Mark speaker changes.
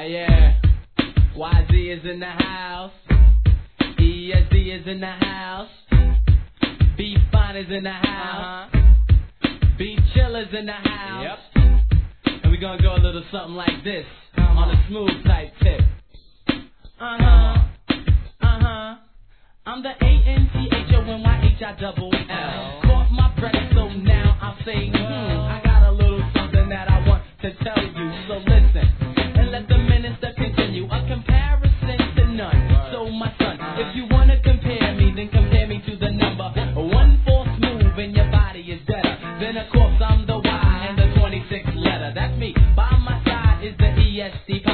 Speaker 1: Yeah. YZ is in the house. ESD is in the house. B Fine is in the house. B Chill is in the house. Yep. And we gonna go a little something like this on a smooth type tip. I'm the ANTHONYHILL. Caught my breath, so now I'll say, I got a little something that I want to tell you. So listen, and let the minister continue. A comparison to none. So my son, if you wanna compare me, then compare me to the number. One false move and your body is better. Then of course I'm the Y and the 26th letter. That's me. By my side is the ESD.